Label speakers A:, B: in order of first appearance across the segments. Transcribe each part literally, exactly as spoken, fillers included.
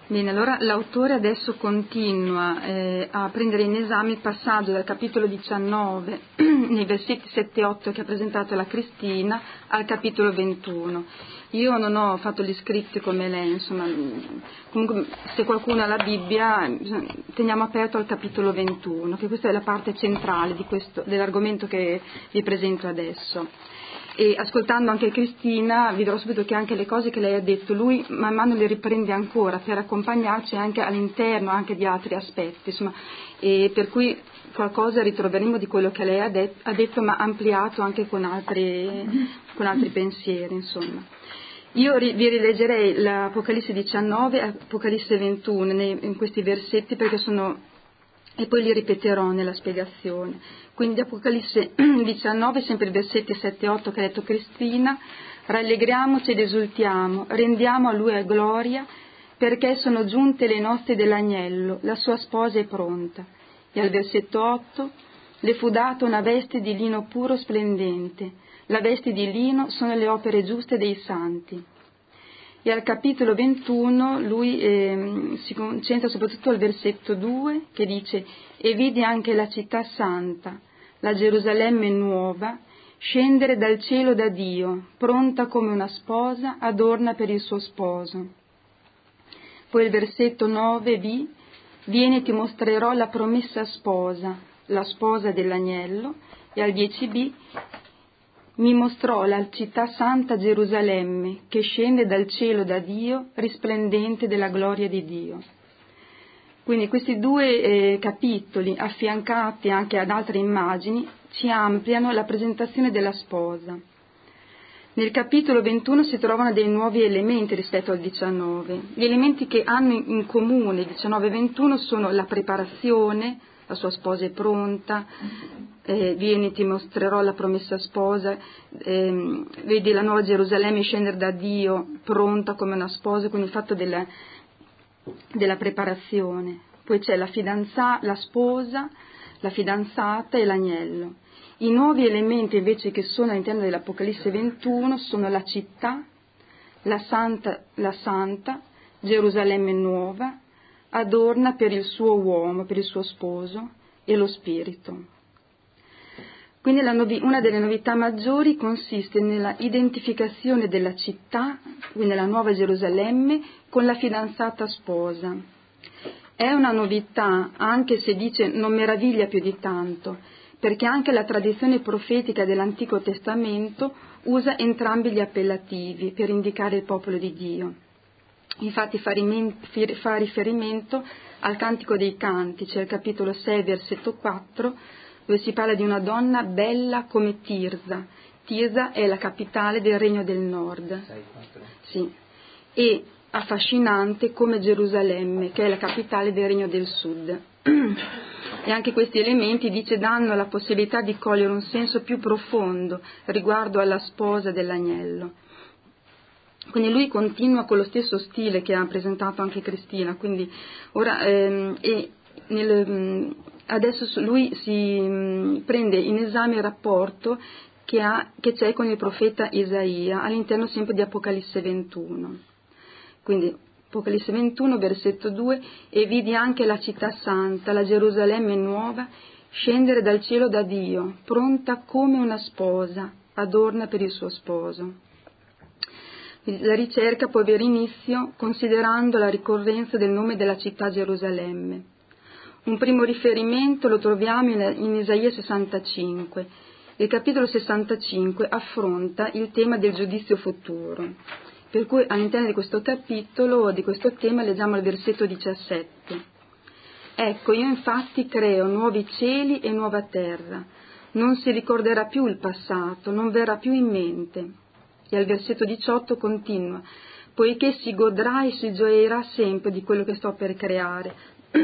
A: Bene, allora l'autore adesso continua eh, a prendere in esame il passaggio dal capitolo diciannove, nei versetti sette e otto che ha presentato la Cristina, al capitolo ventuno. Io non ho fatto gli scritti come lei, insomma, comunque se qualcuno ha la Bibbia teniamo aperto al capitolo ventuno, che questa è la parte centrale di questo, dell'argomento che vi presento adesso. E ascoltando anche Cristina vi dirò subito che anche le cose che lei ha detto lui man mano le riprende ancora per accompagnarci anche all'interno anche di altri aspetti, insomma, e per cui qualcosa ritroveremo di quello che lei ha, det- ha detto ma ampliato anche con altri, con altri pensieri, insomma. Io ri- vi rileggerei l'Apocalisse diciannove e Apocalisse ventuno nei, in questi versetti perché sono, e poi li ripeterò nella spiegazione. Quindi Apocalisse diciannove, sempre i versetti sette e otto che ha detto Cristina: rallegriamoci ed esultiamo, rendiamo a Lui gloria, perché sono giunte le nozze dell'agnello, la sua sposa è pronta. E al versetto otto: le fu data una veste di lino puro splendente, la veste di lino sono le opere giuste dei santi. E al capitolo ventuno lui eh, si concentra soprattutto al versetto due che dice: e vidi anche la città santa, la Gerusalemme nuova, scendere dal cielo da Dio, pronta come una sposa adorna per il suo sposo. Poi il versetto nove b: vieni ti mostrerò la promessa sposa, la sposa dell'agnello. E al dieci b: mi mostrò la città santa Gerusalemme, che scende dal cielo da Dio, risplendente della gloria di Dio. Quindi questi due eh, capitoli, affiancati anche ad altre immagini, ci ampliano la presentazione della sposa. Nel capitolo ventuno si trovano dei nuovi elementi rispetto al diciannove. Gli elementi che hanno in comune diciannove e ventuno sono la preparazione, la sua sposa è pronta, eh, vieni ti mostrerò la promessa sposa, eh, vedi la nuova Gerusalemme scendere da Dio pronta come una sposa, quindi il fatto della, della preparazione. Poi c'è la fidanzata, la sposa, la fidanzata e l'agnello. I nuovi elementi invece che sono all'interno dell'Apocalisse ventuno sono la città, la santa, la santa Gerusalemme nuova, adorna per il suo uomo, per il suo sposo, e lo spirito. Quindi la novi- una delle novità maggiori consiste nella identificazione della città, quindi la nuova Gerusalemme, con la fidanzata sposa. È una novità, anche se dice non meraviglia più di tanto, perché anche la tradizione profetica dell'Antico Testamento usa entrambi gli appellativi per indicare il popolo di Dio. Infatti fa riferimento al Cantico dei Canti, cioè il capitolo sei, versetto quattro, dove si parla di una donna bella come Tirsa. Tirsa è la capitale del Regno del Nord. Sì. E affascinante come Gerusalemme, che è la capitale del Regno del Sud. E anche questi elementi, dice, danno la possibilità di cogliere un senso più profondo riguardo alla sposa dell'agnello. Quindi lui continua con lo stesso stile che ha presentato anche Cristina, quindi ora ehm, e nel, adesso lui si mh, prende in esame il rapporto che, ha, che c'è con il profeta Isaia all'interno sempre di Apocalisse ventuno. Quindi Apocalisse ventuno, versetto due: e vidi anche la città santa, la Gerusalemme nuova, scendere dal cielo da Dio, pronta come una sposa, adorna per il suo sposo. La ricerca può avere inizio considerando la ricorrenza del nome della città Gerusalemme. Un primo riferimento lo troviamo in, in Isaia sessantacinque. Il capitolo sessantacinque affronta il tema del giudizio futuro, per cui all'interno di questo capitolo, di questo tema, leggiamo il versetto diciassette. Ecco, io infatti creo nuovi cieli e nuova terra, non si ricorderà più il passato, non verrà più in mente. E al versetto diciotto continua: poiché si godrà e si gioirà sempre di quello che sto per creare,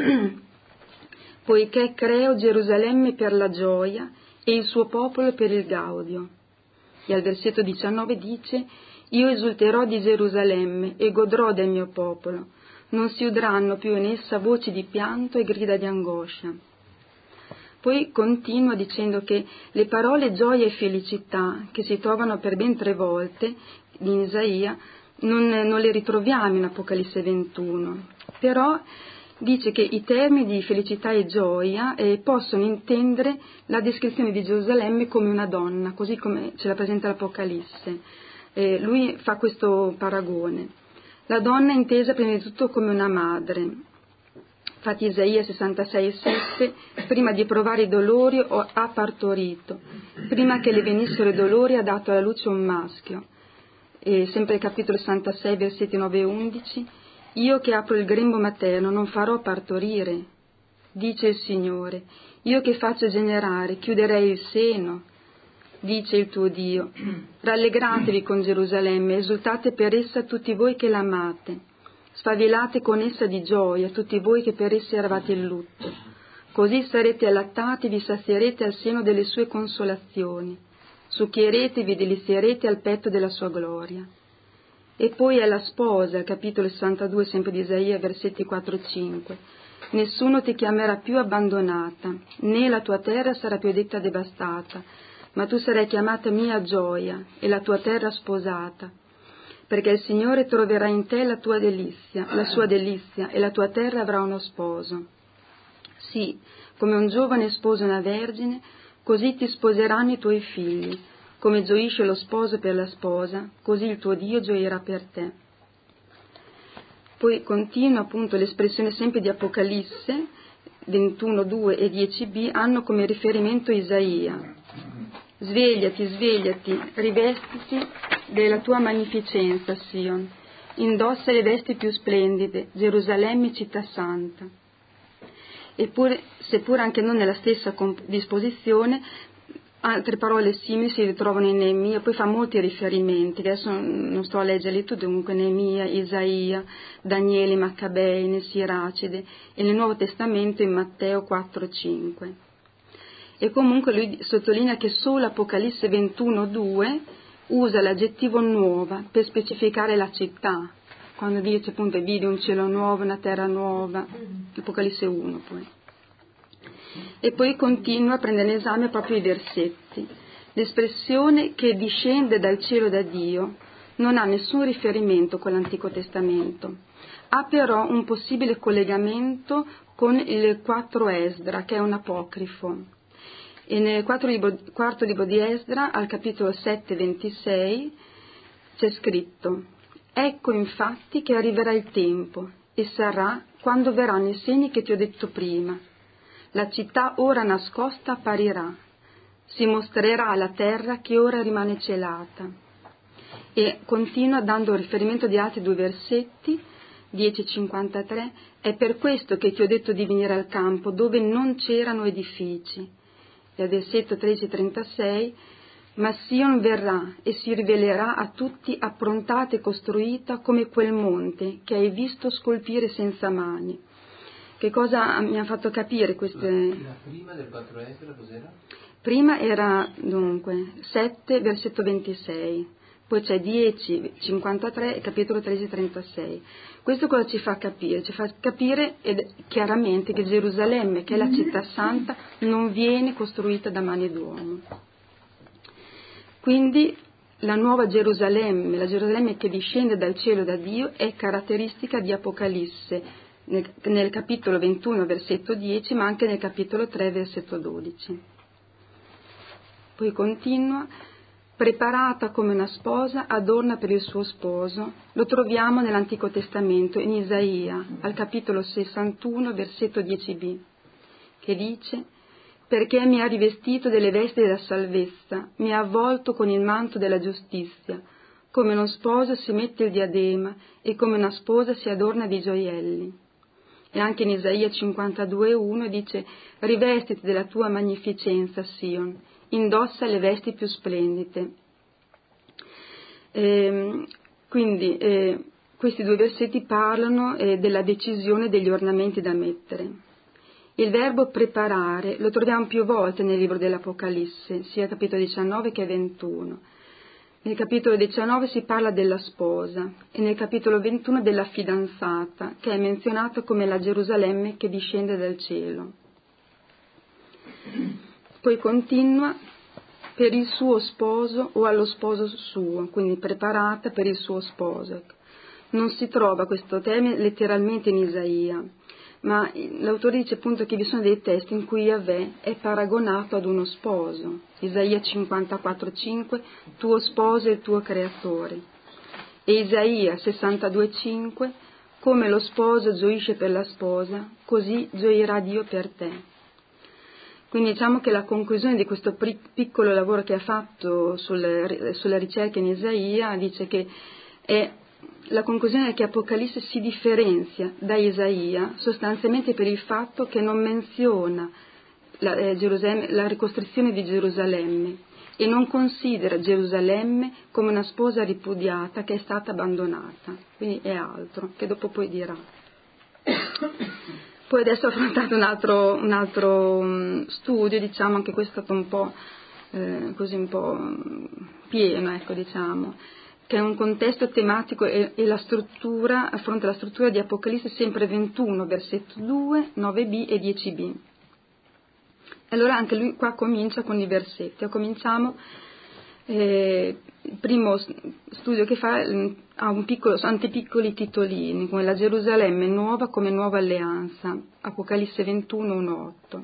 A: poiché creo Gerusalemme per la gioia e il suo popolo per il gaudio. E al versetto diciannove dice: io esulterò di Gerusalemme e godrò del mio popolo, non si udranno più in essa voci di pianto e grida di angoscia. Poi continua dicendo che le parole gioia e felicità, che si trovano per ben tre volte in Isaia, non, non le ritroviamo in Apocalisse ventuno, però dice che i termini di felicità e gioia eh, possono intendere la descrizione di Gerusalemme come una donna, così come ce la presenta l'Apocalisse. Eh, lui fa questo paragone. La donna è intesa prima di tutto come una madre. Infatti Isaia sessantasei sette, prima di provare i dolori ha partorito, prima che le venissero i dolori ha dato alla luce un maschio. E sempre il capitolo sessantasei, versetti nove e undici, io che apro il grembo materno non farò partorire, dice il Signore, io che faccio generare, chiuderei il seno, dice il tuo Dio. Rallegratevi con Gerusalemme, esultate per essa tutti voi che l'amate. Sfavilate con essa di gioia, tutti voi che per essa eravate in lutto. Così sarete allattati, vi sazierete al seno delle sue consolazioni. Succhierete, vi delizierete al petto della sua gloria. E poi è la sposa, capitolo sessantadue, sempre di Isaia, versetti quattro e cinque. Nessuno ti chiamerà più abbandonata, né la tua terra sarà più detta devastata, ma tu sarai chiamata mia gioia e la tua terra sposata. Perché il Signore troverà in te la tua delizia, la sua delizia, e la tua terra avrà uno sposo. Sì, come un giovane sposa una vergine, così ti sposeranno i tuoi figli. Come gioisce lo sposo per la sposa, così il tuo Dio gioirà per te. Poi continua appunto l'espressione sempre di Apocalisse, ventuno due e dieci b, hanno come riferimento Isaia. Svegliati, svegliati, rivestiti della tua magnificenza, Sion. Indossa le vesti più splendide, Gerusalemme città santa. Eppure, seppur anche non nella stessa comp- disposizione, altre parole simili si ritrovano in Neemia, poi fa molti riferimenti, adesso non sto a leggerli tutti, comunque Neemia, Isaia, Daniele, Maccabei, nel Siracide e nel Nuovo Testamento in Matteo quattro cinque. E comunque lui sottolinea che solo Apocalisse ventuno due usa l'aggettivo nuova per specificare la città, quando dice appunto vide un cielo nuovo, una terra nuova, Apocalisse uno poi. E poi continua a prendere in esame proprio i versetti. L'espressione che discende dal cielo da Dio non ha nessun riferimento con l'Antico Testamento, ha però un possibile collegamento con il quattro Esdra, che è un apocrifo. E nel quarto libro, quarto libro di Esdra, al capitolo sette ventisei, c'è scritto: ecco infatti che arriverà il tempo, e sarà quando verranno i segni che ti ho detto prima. La città ora nascosta apparirà, si mostrerà la terra che ora rimane celata. E continua dando riferimento di altri due versetti, dieci cinquantatré, è per questo che ti ho detto di venire al campo dove non c'erano edifici. E al versetto tredici trentasei, ma Sion verrà e si rivelerà a tutti approntata e costruita come quel monte che hai visto scolpire senza mani. Che cosa mi ha fatto capire queste...
B: La prima del quattro Esdra cos'era?
A: Prima era dunque sette versetto ventisei, poi c'è dieci cinquantatré e capitolo tredici trentasei. Questo cosa ci fa capire? Ci fa capire ed, chiaramente che Gerusalemme, che è la città santa, non viene costruita da mani d'uomo. Quindi la nuova Gerusalemme, la Gerusalemme che discende dal cielo da Dio, è caratteristica di Apocalisse, nel, nel capitolo ventuno versetto dieci, ma anche nel capitolo tre versetto dodici. Poi continua: preparata come una sposa, adorna per il suo sposo. Lo troviamo nell'Antico Testamento, in Isaia, al capitolo sessantuno, versetto dieci b, che dice: perché mi ha rivestito delle vesti della salvezza, mi ha avvolto con il manto della giustizia, come uno sposo si mette il diadema e come una sposa si adorna di gioielli. E anche in Isaia cinquantadue uno dice: rivestiti della tua magnificenza, Sion, indossa le vesti più splendide. E, quindi eh, questi due versetti parlano eh, della decisione degli ornamenti da mettere. Il verbo preparare lo troviamo più volte nel libro dell'Apocalisse, sia capitolo diciannove che ventuno. Nel capitolo diciannove si parla della sposa e nel capitolo ventuno della fidanzata, che è menzionata come la Gerusalemme che discende dal cielo. Poi continua: per il suo sposo o allo sposo suo, quindi preparata per il suo sposo. non si trova questo termine letteralmente in Isaia, ma l'autore dice appunto che vi sono dei testi in cui Yahweh è paragonato ad uno sposo. Isaia cinquantaquattro cinque, tuo sposo è il tuo creatore. E Isaia sessantadue cinque, come lo sposo gioisce per la sposa, così gioirà Dio per te. Quindi diciamo che la conclusione di questo piccolo lavoro che ha fatto sulle, sulla ricerca in Isaia dice che è, la conclusione è che Apocalisse si differenzia da Isaia sostanzialmente per il fatto che non menziona la, eh, la ricostruzione di Gerusalemme e non considera Gerusalemme come una sposa ripudiata che è stata abbandonata, quindi è altro, che dopo poi dirà. Poi adesso ho affrontato un altro, un altro um, studio, diciamo, anche questo è stato un po' eh, così un po' pieno, ecco, diciamo, che è un contesto tematico e, e la struttura, affronta la struttura di Apocalisse sempre ventuno, versetto due, nove b e dieci b. Allora anche lui qua comincia con i versetti. Cominciamo, eh, il primo studio che fa eh, ha un piccolo, antepiccoli titolini, come la Gerusalemme nuova come nuova alleanza, Apocalisse ventuno, uno otto.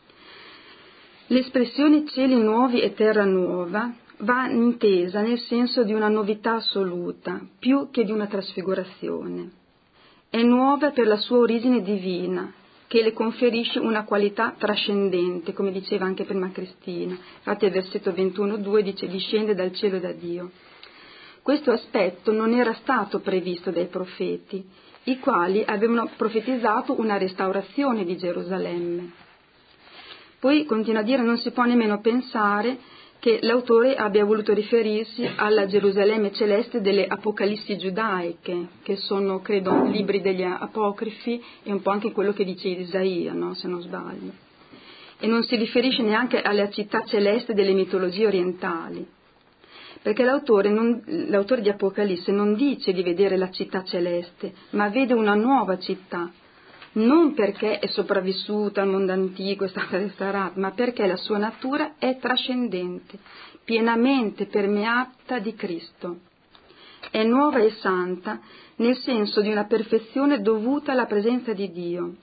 A: L'espressione cieli nuovi e terra nuova va intesa nel senso di una novità assoluta, più che di una trasfigurazione. È nuova per la sua origine divina, che le conferisce una qualità trascendente, come diceva anche prima Cristina. Infatti il versetto ventuno due dice discende dal cielo da Dio. Questo aspetto non era stato previsto dai profeti, i quali avevano profetizzato una restaurazione di Gerusalemme. Poi continua a dire non si può nemmeno pensare che l'autore abbia voluto riferirsi alla Gerusalemme celeste delle Apocalissi giudaiche, che sono, credo, libri degli apocrifi e un po' anche quello che dice Isaia, no? Se non sbaglio. E non si riferisce neanche alla città celeste delle mitologie orientali, perché l'autore, non, l'autore di Apocalisse non dice di vedere la città celeste, ma vede una nuova città, non perché è sopravvissuta al mondo antico, è stata restaurata, ma perché la sua natura è trascendente, pienamente permeata di Cristo. È nuova e santa nel senso di una perfezione dovuta alla presenza di Dio.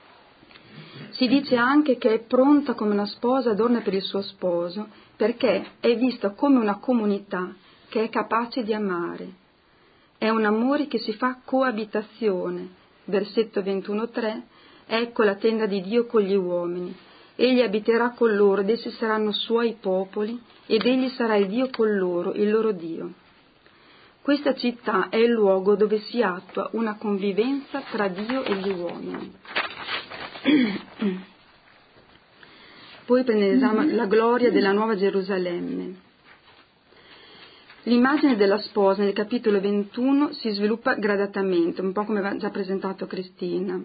A: Si dice anche che è pronta come una sposa adorna per il suo sposo, perché è vista come una comunità che è capace di amare. È un amore che si fa coabitazione. Versetto ventuno tre, ecco la tenda di Dio con gli uomini, egli abiterà con loro ed essi saranno suoi popoli ed egli sarà il Dio con loro, il loro Dio. Questa città è il luogo dove si attua una convivenza tra Dio e gli uomini. Poi prende in esame la gloria della nuova Gerusalemme. L'immagine della sposa nel capitolo ventuno si sviluppa gradatamente, un po' come aveva già presentato Cristina.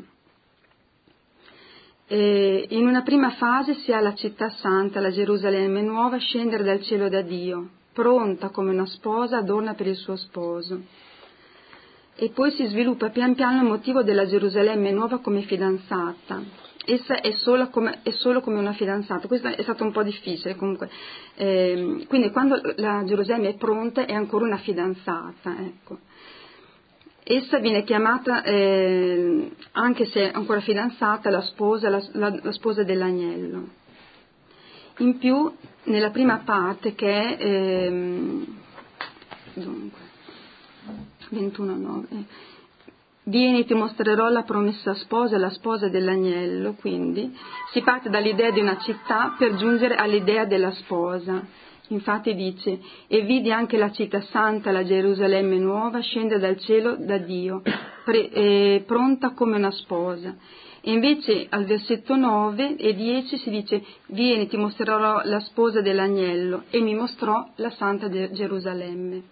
A: E in una prima fase si ha la città santa, la Gerusalemme nuova, scendere dal cielo da Dio, pronta come una sposa adorna per il suo sposo. E poi si sviluppa pian piano il motivo della Gerusalemme nuova come fidanzata. Essa è solo come, è solo come una fidanzata. Questo è stato un po' difficile comunque. Eh, quindi quando la Gerusalemme è pronta è ancora una fidanzata, ecco. Essa viene chiamata, eh, anche se è ancora fidanzata, la sposa, la, la, la sposa dell'agnello. In più, nella prima parte che è eh, dunque, ventuno nove, vieni ti mostrerò la promessa sposa, la sposa dell'agnello, quindi si parte dall'idea di una città per giungere all'idea della sposa. Infatti dice, e vidi anche la città santa, la Gerusalemme nuova, scendere dal cielo da Dio, pre, eh, pronta come una sposa. E invece al versetto nove e dieci si dice, vieni ti mostrerò la sposa dell'agnello, e mi mostrò la santa Gerusalemme.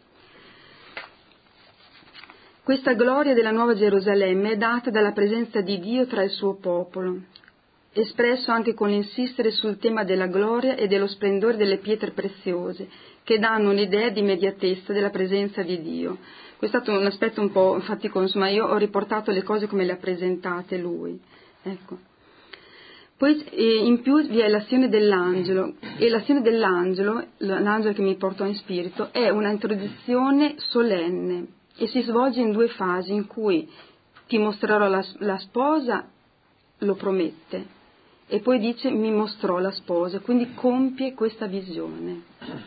A: Questa gloria della nuova Gerusalemme è data dalla presenza di Dio tra il suo popolo, espresso anche con l'insistere sul tema della gloria e dello splendore delle pietre preziose, che danno un'idea di immediatezza della presenza di Dio. Questo è stato un aspetto un po' faticoso, ma io ho riportato le cose come le ha presentate lui. Ecco. Poi eh, in più vi è l'azione dell'angelo, e l'azione dell'angelo, l'angelo che mi portò in spirito, è una introduzione solenne, e si svolge in due fasi in cui ti mostrerò la, la sposa, lo promette, e poi dice mi mostrò la sposa, quindi compie questa visione.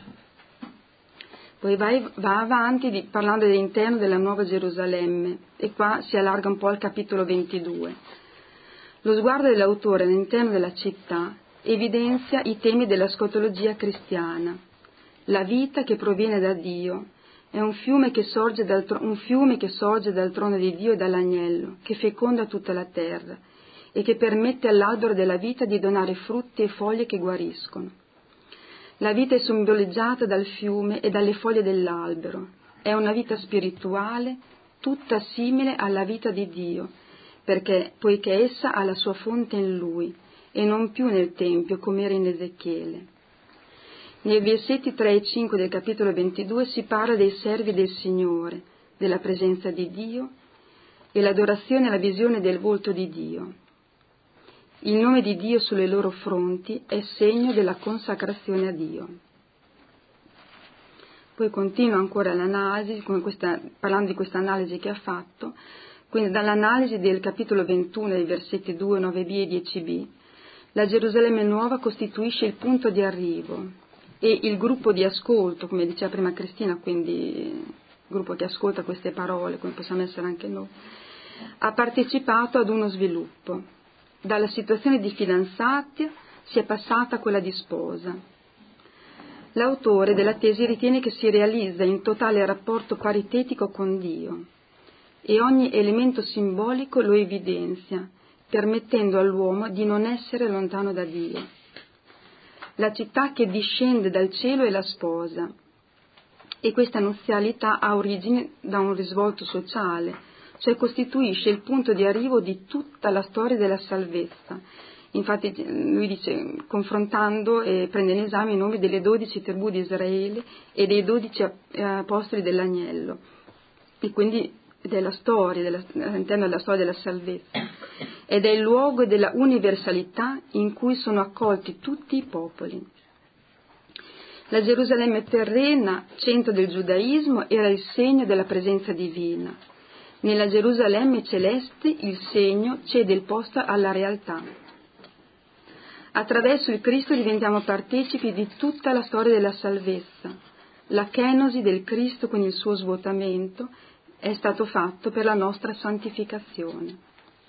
A: Poi va, va avanti di, parlando dell'interno della Nuova Gerusalemme, e qua si allarga un po' al capitolo ventidue. Lo sguardo dell'autore all'interno della città evidenzia i temi della scatologia cristiana. La vita che proviene da Dio è un fiume che sorge dal, un fiume che sorge dal trono di Dio e dall'agnello, che feconda tutta la terra e che permette all'albero della vita di donare frutti e foglie che guariscono. La vita è simboleggiata dal fiume e dalle foglie dell'albero. È una vita spirituale, tutta simile alla vita di Dio, perché, poiché essa ha la sua fonte in Lui e non più nel Tempio come era in Ezechiele. Nei versetti tre e cinque del capitolo ventidue si parla dei servi del Signore, della presenza di Dio e l'adorazione e la visione del volto di Dio. Il nome di Dio sulle loro fronti è segno della consacrazione a Dio. Poi continua ancora l'analisi, con questa, parlando di questa analisi che ha fatto, quindi dall'analisi del capitolo ventuno, dei versetti due, nove b e dieci b, la Gerusalemme nuova costituisce il punto di arrivo e il gruppo di ascolto, come diceva prima Cristina, quindi il gruppo che ascolta queste parole, come possiamo essere anche noi, ha partecipato ad uno sviluppo. Dalla situazione di fidanzati si è passata a quella di sposa. L'autore della tesi ritiene che si realizza in totale rapporto paritetico con Dio e ogni elemento simbolico lo evidenzia, permettendo all'uomo di non essere lontano da Dio. La città che discende dal cielo è la sposa e questa nuzialità ha origine da un risvolto sociale, cioè costituisce il punto di arrivo di tutta la storia della salvezza. Infatti lui dice, confrontando e prende in esame i nomi delle dodici tribù di Israele e dei dodici apostoli dell'agnello, e quindi della storia, della, all'interno della storia della salvezza, ed è il luogo della universalità in cui sono accolti tutti i popoli. La Gerusalemme terrena, centro del giudaismo, era il segno della presenza divina. Nella Gerusalemme celeste il segno cede il posto alla realtà. Attraverso il Cristo diventiamo partecipi di tutta la storia della salvezza. La kenosi del Cristo con il suo svuotamento è stato fatto per la nostra santificazione.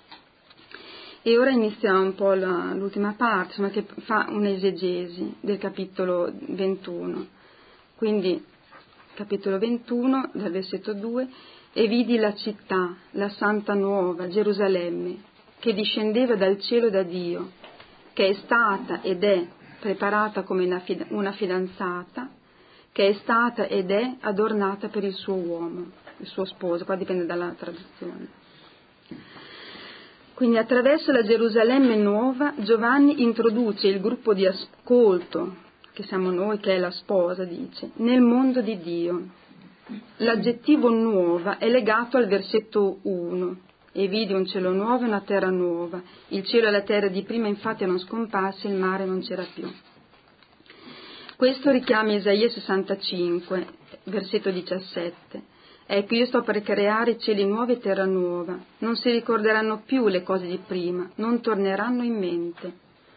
A: E ora iniziamo un po' la, l'ultima parte, insomma, che fa un'esegesi del capitolo ventuno. Quindi, capitolo ventuno, dal versetto due, e vidi la città, la santa nuova, Gerusalemme, che discendeva dal cielo da Dio, che è stata ed è preparata come una, fid- una fidanzata, che è stata ed è adornata per il suo uomo, il suo sposo, qua dipende dalla traduzione. Quindi attraverso la Gerusalemme nuova Giovanni introduce il gruppo di ascolto, che siamo noi, che è la sposa, dice, nel mondo di Dio. L'aggettivo nuova è legato al versetto uno, e vidi un cielo nuovo e una terra nuova. Il cielo e la terra di prima infatti erano scomparsi, il mare non c'era più. Questo richiama Isaia sessantacinque, versetto diciassette. Ecco, io sto per creare cieli nuovi e terra nuova. Non si ricorderanno più le cose di prima, non torneranno in mente.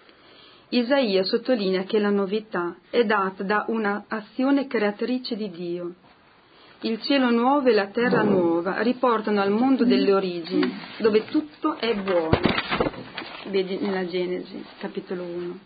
A: Isaia sottolinea che la novità è data da una azione creatrice di Dio. Il cielo nuovo e la terra nuova riportano al mondo delle origini, dove tutto è buono. Vedi nella Genesi, capitolo uno.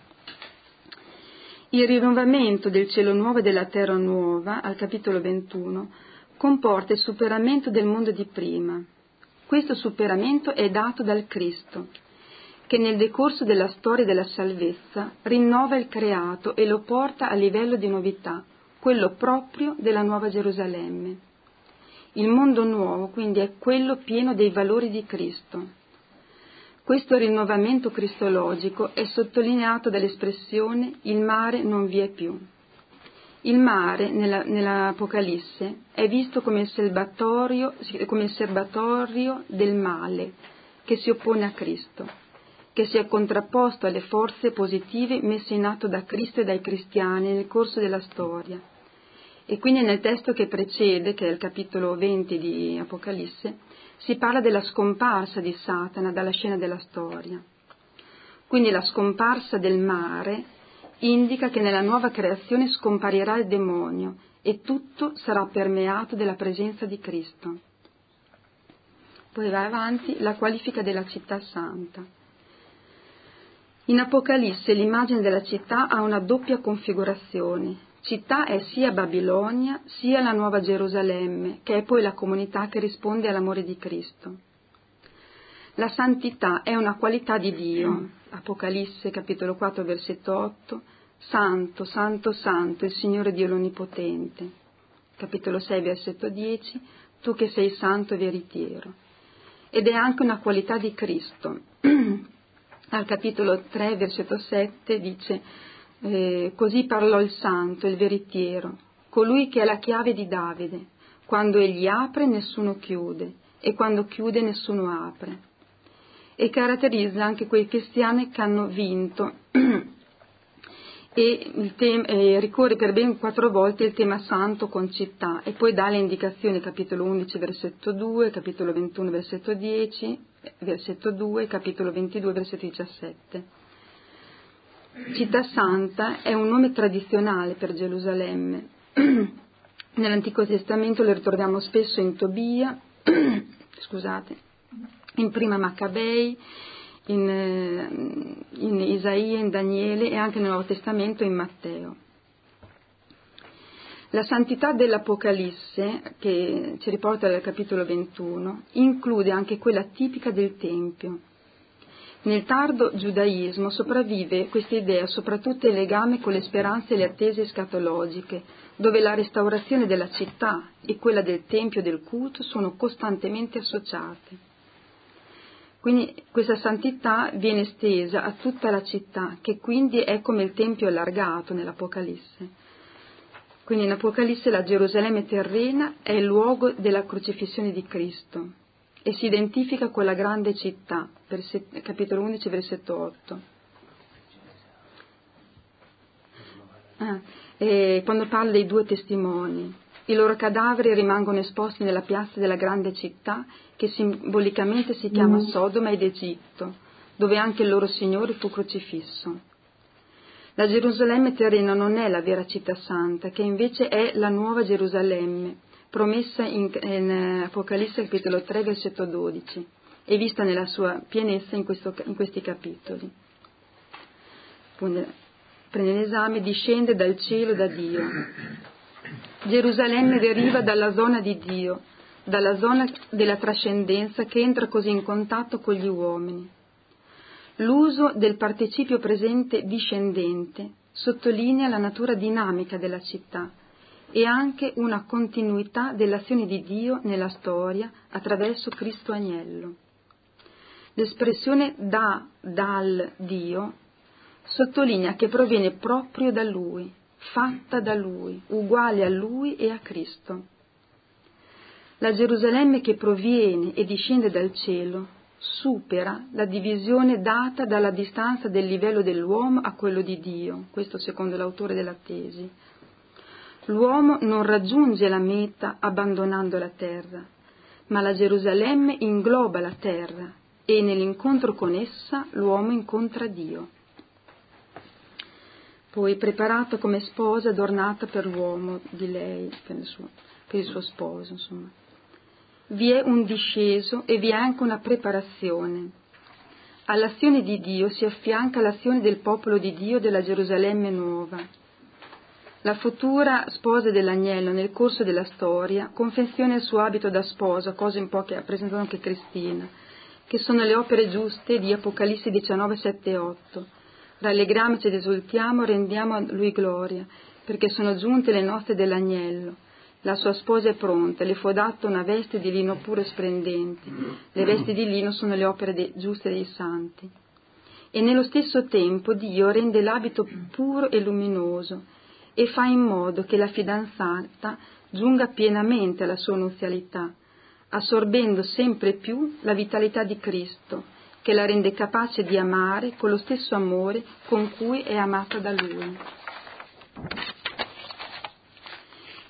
A: Il rinnovamento del cielo nuovo e della terra nuova, al capitolo ventuno, comporta il superamento del mondo di prima. Questo superamento è dato dal Cristo, che nel decorso della storia della salvezza rinnova il creato e lo porta a livello di novità, quello proprio della Nuova Gerusalemme. Il mondo nuovo quindi è quello pieno dei valori di Cristo. Questo rinnovamento cristologico è sottolineato dall'espressione «il mare non vi è più». Il mare, nella, nell'Apocalisse, è visto come il, serbatoio, come il serbatoio del male che si oppone a Cristo, che si è contrapposto alle forze positive messe in atto da Cristo e dai cristiani nel corso della storia. E quindi nel testo che precede, che è il capitolo venti di Apocalisse, si parla della scomparsa di Satana dalla scena della storia. Quindi la scomparsa del mare indica che nella nuova creazione scomparirà il demonio e tutto sarà permeato della presenza di Cristo. Poi va avanti la qualifica della città santa. In Apocalisse l'immagine della città ha una doppia configurazione. Città è sia Babilonia sia la Nuova Gerusalemme, che è poi la comunità che risponde all'amore di Cristo. La santità è una qualità di Dio. Apocalisse capitolo quattro versetto otto, Santo, Santo, Santo, il Signore Dio l'Onnipotente. Capitolo sei versetto dieci, tu che sei santo e veritiero. Ed è anche una qualità di Cristo. Al capitolo tre versetto sette dice eh, così parlò il santo, il veritiero, colui che ha la chiave di Davide, quando egli apre nessuno chiude e quando chiude nessuno apre. E caratterizza anche quei cristiani che hanno vinto e, il tema, e ricorre per ben quattro volte il tema santo con città e poi dà le indicazioni, capitolo undici versetto due, capitolo ventuno versetto dieci, versetto due, capitolo ventidue versetto diciassette. Città santa è un nome tradizionale per Gerusalemme. Nell'Antico Testamento lo ritroviamo spesso in Tobia, scusate, in Prima Maccabei, in, in Isaia, in Daniele e anche nel Nuovo Testamento in Matteo. La santità dell'Apocalisse, che ci riporta dal capitolo ventuno, include anche quella tipica del Tempio. Nel tardo giudaismo sopravvive questa idea soprattutto in legame con le speranze e le attese escatologiche, dove la restaurazione della città e quella del Tempio e del culto sono costantemente associate. Quindi questa santità viene estesa a tutta la città, che quindi è come il Tempio allargato nell'Apocalisse. Quindi in Apocalisse la Gerusalemme terrena è il luogo della crocifissione di Cristo e si identifica con la grande città, verset- capitolo undici, versetto otto. Ah, e quando parla dei due testimoni, i loro cadaveri rimangono esposti nella piazza della grande città, che simbolicamente si chiama Sodoma ed Egitto, dove anche il loro Signore fu crocifisso. La Gerusalemme terrena non è la vera città santa, che invece è la nuova Gerusalemme, promessa in, in Apocalisse capitolo tre versetto dodici e vista nella sua pienezza in, questo, in questi capitoli. Prende in esame, discende dal cielo da Dio. Gerusalemme deriva dalla zona di Dio, dalla zona della trascendenza che entra così in contatto con gli uomini. L'uso del participio presente discendente sottolinea la natura dinamica della città e anche una continuità dell'azione di Dio nella storia attraverso Cristo Agnello. L'espressione da, dal Dio sottolinea che proviene proprio da Lui, fatta da Lui, uguale a Lui e a Cristo. La Gerusalemme che proviene e discende dal cielo supera la divisione data dalla distanza del livello dell'uomo a quello di Dio, questo secondo l'autore della tesi. L'uomo non raggiunge la meta abbandonando la terra, ma la Gerusalemme ingloba la terra e nell'incontro con essa l'uomo incontra Dio. Poi preparato come sposa adornata per l'uomo di lei, per il suo, per il suo sposo, insomma. Vi è un disceso e vi è anche una preparazione. All'azione di Dio si affianca l'azione del popolo di Dio della Gerusalemme nuova. La futura sposa dell'agnello nel corso della storia confeziona il suo abito da sposa, cosa in poche ha presentato anche Cristina, che sono le opere giuste di Apocalisse diciannove, sette e otto. Rallegriamoci ed esultiamo, rendiamo a Lui gloria, perché sono giunte le nozze dell'agnello. La sua sposa è pronta, le fu data una veste di lino puro e splendente. Le vesti di lino sono le opere de- giuste dei santi. E nello stesso tempo Dio rende l'abito puro e luminoso e fa in modo che la fidanzata giunga pienamente alla sua nuzialità, assorbendo sempre più la vitalità di Cristo, che la rende capace di amare con lo stesso amore con cui è amata da Lui.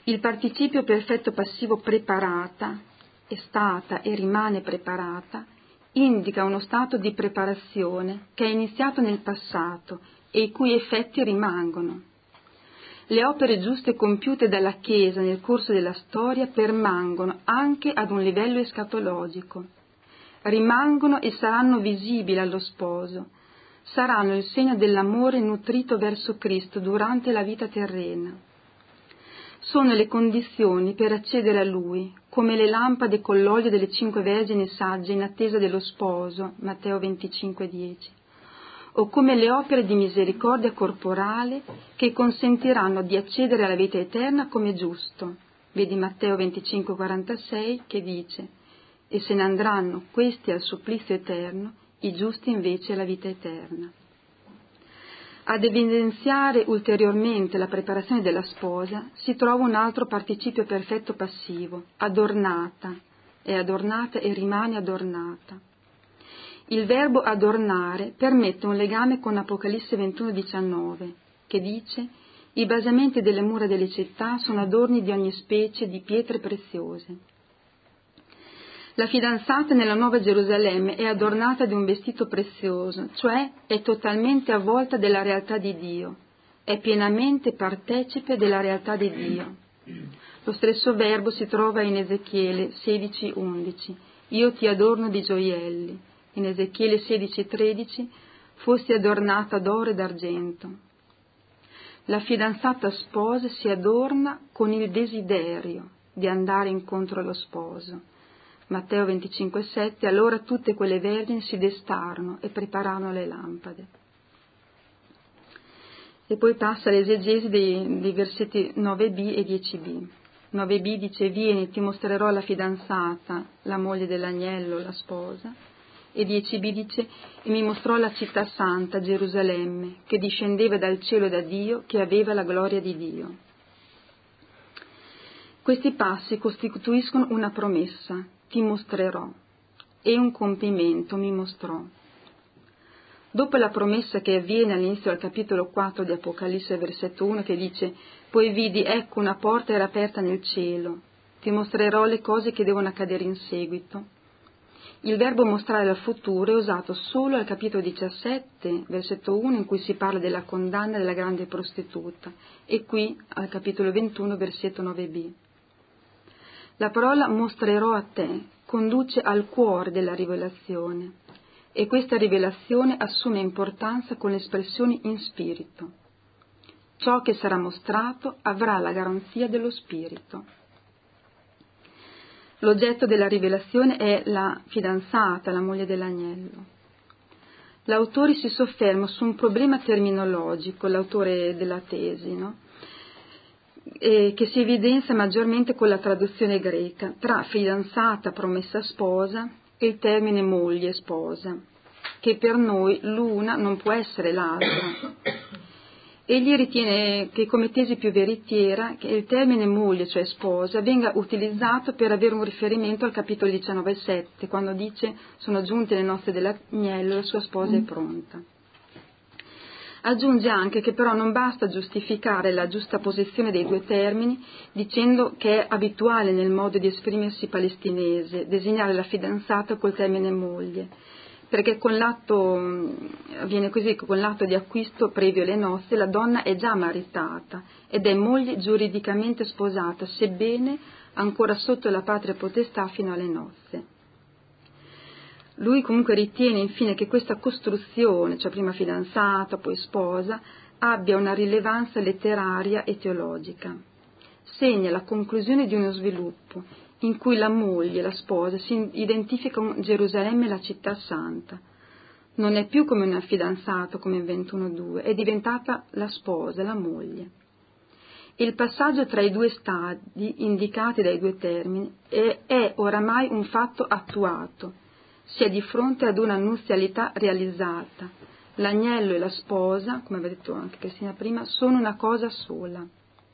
A: Il participio perfetto passivo preparata, è stata e rimane preparata, indica uno stato di preparazione che è iniziato nel passato e i cui effetti rimangono. Le opere giuste compiute dalla Chiesa nel corso della storia permangono anche ad un livello escatologico, rimangono e saranno visibili allo sposo, saranno il segno dell'amore nutrito verso Cristo durante la vita terrena. Sono le condizioni per accedere a Lui, come le lampade con l'olio delle cinque vergini sagge in attesa dello sposo, Matteo venticinque dieci, o come le opere di misericordia corporale che consentiranno di accedere alla vita eterna come giusto. Vedi Matteo venticinque quarantasei che dice: e se ne andranno questi al supplizio eterno, i giusti invece alla vita eterna. Ad evidenziare ulteriormente la preparazione della sposa si trova un altro participio perfetto passivo, adornata, è adornata e rimane adornata. Il verbo adornare permette un legame con Apocalisse ventuno diciannove, che dice: i basamenti delle mura delle città sono adorni di ogni specie di pietre preziose. La fidanzata nella Nuova Gerusalemme è adornata di un vestito prezioso, cioè è totalmente avvolta della realtà di Dio, è pienamente partecipe della realtà di Dio. Lo stesso verbo si trova in Ezechiele sedici undici, io ti adorno di gioielli, in Ezechiele sedici tredici, fosti adornata d'oro e d'argento. La fidanzata sposa si adorna con il desiderio di andare incontro allo sposo. Matteo venticinque sette, allora tutte quelle vergini si destarono e prepararono le lampade. E poi passa l'esegesi dei, dei versetti nove b e dieci b. nove b dice: vieni, ti mostrerò la fidanzata, la moglie dell'agnello, la sposa. E dieci b dice: e mi mostrò la città santa, Gerusalemme, che discendeva dal cielo da Dio, che aveva la gloria di Dio. Questi passi costituiscono una promessa, ti mostrerò, e un compimento, mi mostrò. Dopo la promessa che avviene all'inizio del capitolo quattro di Apocalisse, versetto uno, che dice: poi vidi, ecco, una porta era aperta nel cielo, ti mostrerò le cose che devono accadere in seguito. Il verbo mostrare al futuro è usato solo al capitolo diciassette, versetto uno, in cui si parla della condanna della grande prostituta, e qui al capitolo ventuno, versetto nove b. La parola mostrerò a te conduce al cuore della rivelazione, e questa rivelazione assume importanza con le espressioni in spirito. Ciò che sarà mostrato avrà la garanzia dello spirito. L'oggetto della rivelazione è la fidanzata, la moglie dell'agnello. L'autore si sofferma su un problema terminologico, l'autore della tesi, no? E che si evidenzia maggiormente con la traduzione greca, tra fidanzata, promessa sposa, e il termine moglie, sposa, che per noi l'una non può essere l'altra. Egli ritiene che come tesi più veritiera che il termine moglie, cioè sposa, venga utilizzato per avere un riferimento al capitolo diciannove sette, quando dice: sono giunte le nozze dell'agnello, la sua sposa è pronta. Aggiunge anche che però non basta giustificare la giusta posizione dei due termini dicendo che è abituale nel modo di esprimersi palestinese designare la fidanzata col termine moglie, perché con l'atto, avviene così, con l'atto di acquisto previo alle nozze la donna è già maritata ed è moglie giuridicamente sposata, sebbene ancora sotto la patria potestà fino alle nozze. Lui comunque ritiene infine che questa costruzione, cioè prima fidanzata, poi sposa, abbia una rilevanza letteraria e teologica. Segna la conclusione di uno sviluppo in cui la moglie, la sposa, si identifica con Gerusalemme, la città santa. Non è più come una fidanzata, come in ventuno due, è diventata la sposa, la moglie. Il passaggio tra i due stadi indicati dai due termini è, è oramai un fatto attuato. Si è di fronte ad una nuzialità realizzata. L'agnello e la sposa, come aveva detto anche Cristina prima, sono una cosa sola.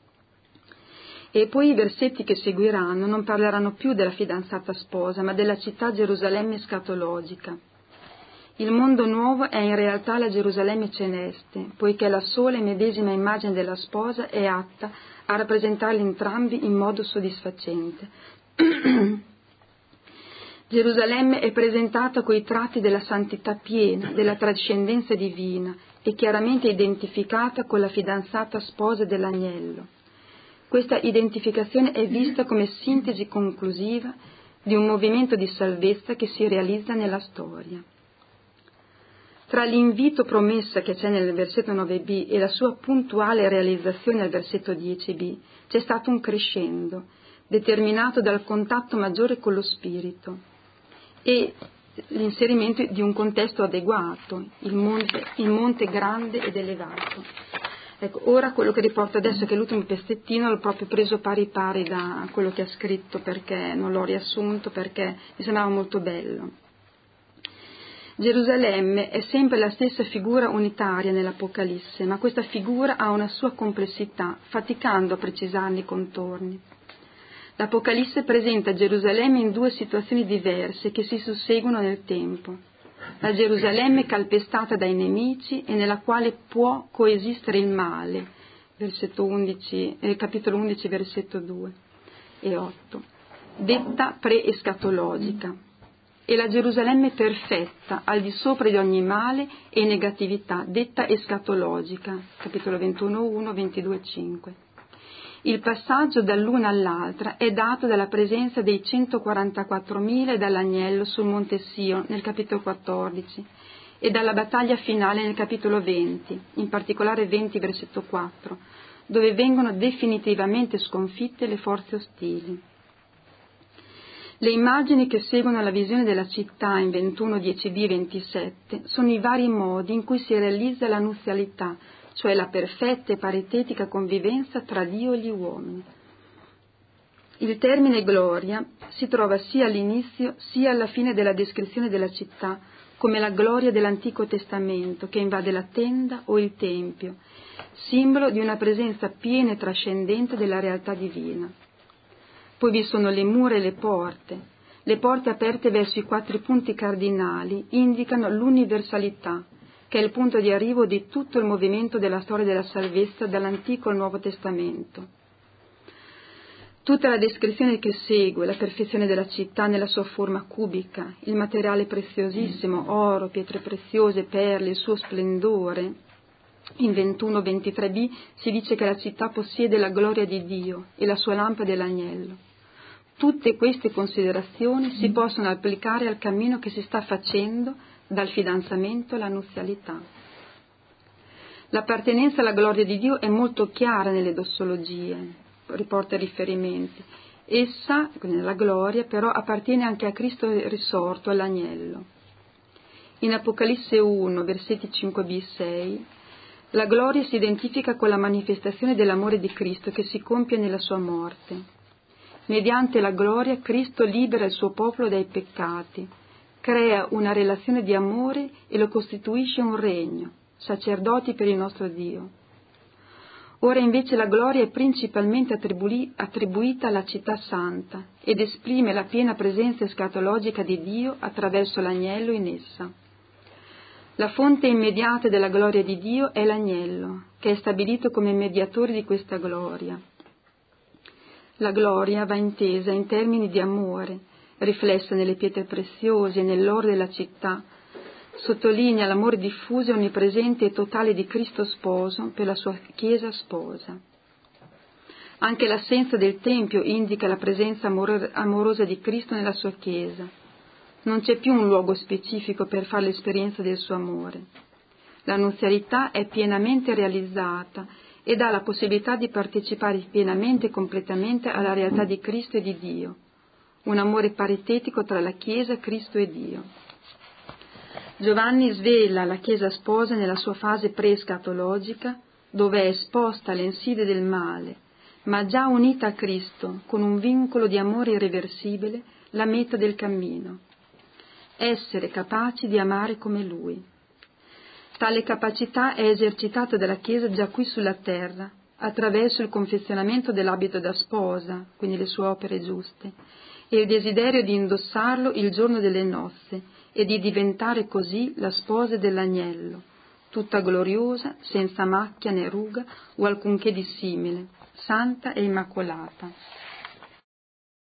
A: E poi i versetti che seguiranno non parleranno più della fidanzata sposa, ma della città Gerusalemme escatologica. Il mondo nuovo è in realtà la Gerusalemme celeste, poiché la sola e medesima immagine della sposa è atta a rappresentarli entrambi in modo soddisfacente. Gerusalemme è presentata coi tratti della santità piena, della trascendenza divina e chiaramente identificata con la fidanzata sposa dell'agnello. Questa identificazione è vista come sintesi conclusiva di un movimento di salvezza che si realizza nella storia. Tra l'invito promessa che c'è nel versetto nove b e la sua puntuale realizzazione al versetto dieci b c'è stato un crescendo, determinato dal contatto maggiore con lo Spirito e l'inserimento di un contesto adeguato, il monte, il monte grande ed elevato. Ecco, ora quello che riporto adesso, che è l'ultimo pezzettino, l'ho proprio preso pari pari da quello che ha scritto, perché non l'ho riassunto, perché mi sembrava molto bello. Gerusalemme è sempre la stessa figura unitaria nell'Apocalisse, ma questa figura ha una sua complessità, faticando a precisarne i contorni. L'Apocalisse presenta Gerusalemme in due situazioni diverse che si susseguono nel tempo. La Gerusalemme calpestata dai nemici e nella quale può coesistere il male, versetto undici, eh, capitolo undici, versetto due e otto, detta pre-escatologica. E la Gerusalemme perfetta, al di sopra di ogni male e negatività, detta escatologica, capitolo ventuno uno, ventidue cinque. Il passaggio dall'una all'altra è dato dalla presenza dei centoquarantaquattromila e dall'agnello sul Monte Sion, nel capitolo quattordici, e dalla battaglia finale nel capitolo venti, in particolare venti versetto quattro, dove vengono definitivamente sconfitte le forze ostili. Le immagini che seguono la visione della città in ventuno, dieci b e ventisette sono i vari modi in cui si realizza la nuzialità, cioè la perfetta e paritetica convivenza tra Dio e gli uomini. Il termine gloria si trova sia all'inizio sia alla fine della descrizione della città, come la gloria dell'Antico Testamento che invade la tenda o il Tempio, simbolo di una presenza piena e trascendente della realtà divina. Poi vi sono le mura e le porte. Le porte aperte verso i quattro punti cardinali indicano l'universalità, che è il punto di arrivo di tutto il movimento della storia della salvezza dall'Antico al Nuovo Testamento. Tutta la descrizione che segue, la perfezione della città nella sua forma cubica, il materiale preziosissimo, oro, pietre preziose, perle, il suo splendore. In ventuno ventitré b si dice che la città possiede la gloria di Dio e la sua lampada è l'agnello. Tutte queste considerazioni si possono applicare al cammino che si sta facendo dal fidanzamento alla nuzialità. L'appartenenza alla gloria di Dio è molto chiara nelle dossologie, riporta riferimenti. Essa, quindi la gloria, però appartiene anche a Cristo risorto, all'agnello. In Apocalisse uno, versetti cinque b e sei, la gloria si identifica con la manifestazione dell'amore di Cristo che si compie nella sua morte. Mediante la gloria Cristo libera il suo popolo dai peccati, crea una relazione di amore e lo costituisce un regno, sacerdoti per il nostro Dio. Ora invece la gloria è principalmente attribui- attribuita alla città santa ed esprime la piena presenza escatologica di Dio attraverso l'agnello in essa. La fonte immediata della gloria di Dio è l'agnello, che è stabilito come mediatore di questa gloria. La gloria va intesa in termini di amore, riflessa nelle pietre preziose e nell'oro della città, sottolinea l'amore diffuso e onnipresente e totale di Cristo sposo per la sua Chiesa sposa. Anche l'assenza del Tempio indica la presenza amor- amorosa di Cristo nella sua Chiesa. Non c'è più un luogo specifico per fare l'esperienza del suo amore. La nuzialità è pienamente realizzata e dà la possibilità di partecipare pienamente e completamente alla realtà di Cristo e di Dio. Un amore paritetico tra la Chiesa, Cristo e Dio. Giovanni svela la Chiesa sposa nella sua fase pre-escatologica, dove è esposta alle insidie del male, ma già unita a Cristo con un vincolo di amore irreversibile, la meta del cammino. Essere capaci di amare come Lui. Tale capacità è esercitata dalla Chiesa già qui sulla terra, attraverso il confezionamento dell'abito da sposa, quindi le sue opere giuste, e il desiderio di indossarlo il giorno delle nozze e di diventare così la sposa dell'agnello, tutta gloriosa, senza macchia né ruga o alcunché di simile, santa e immacolata.